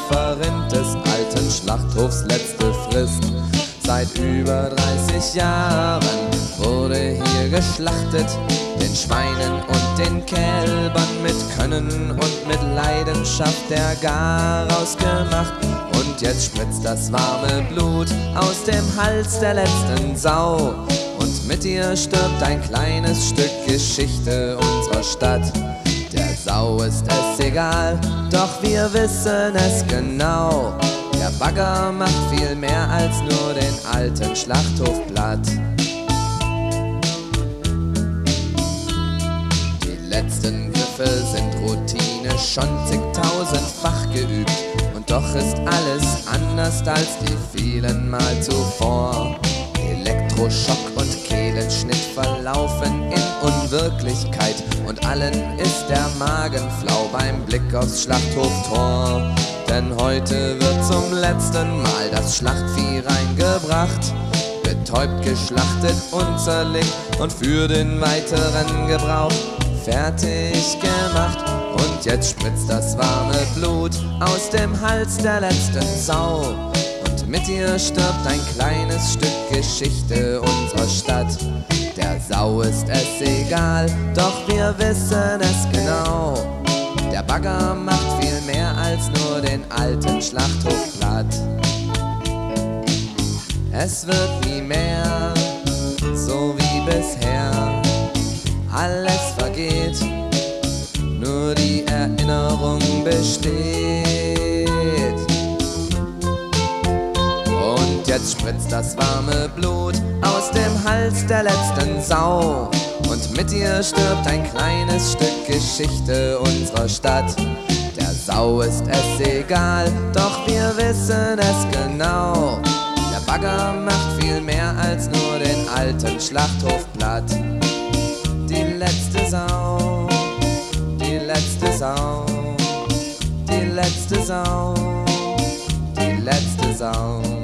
Schäferrind des alten Schlachthofs letzte Frist. Seit über 30 Jahren wurde hier geschlachtet, den Schweinen und den Kälbern mit Können und mit Leidenschaft der Garaus gemacht. Und jetzt spritzt das warme Blut aus dem Hals der letzten Sau. Und mit ihr stirbt ein kleines Stück Geschichte unserer Stadt. Der Sau ist es egal, doch wir wissen es genau. Der Bagger macht viel mehr als nur den alten Schlachthof platt. Die letzten Griffe sind Routine, schon zigtausendfach geübt. Und doch ist alles anders als die vielen Mal zuvor. Elektroschock und Kehlenschnitt verlaufen in Unwirklichkeit. Und allen ist der Magen flau beim Blick aufs Schlachthoftor. Denn heute wird zum letzten Mal das Schlachtvieh reingebracht, betäubt, geschlachtet und zerlegt und für den weiteren Gebrauch fertig gemacht. Und jetzt spritzt das warme Blut aus dem Hals der letzten Sau. Und mit ihr stirbt ein kleines Stück Geschichte unserer Stadt. Der Sau ist es egal, doch wir wissen es genau. Der Bagger macht viel mehr als nur den alten Schlachthof platt. Es wird nie mehr so wie bisher. Alles vergeht, nur die Erinnerung besteht. Und jetzt spritzt das warme Blut aus dem Hals der letzten Sau. Und mit ihr stirbt ein kleines Stück Geschichte unserer Stadt. Der Sau ist es egal, doch wir wissen es genau. Der Bagger macht viel mehr als nur den alten Schlachthof platt. Die letzte Sau, die letzte Sau, die letzte Sau, die letzte Sau.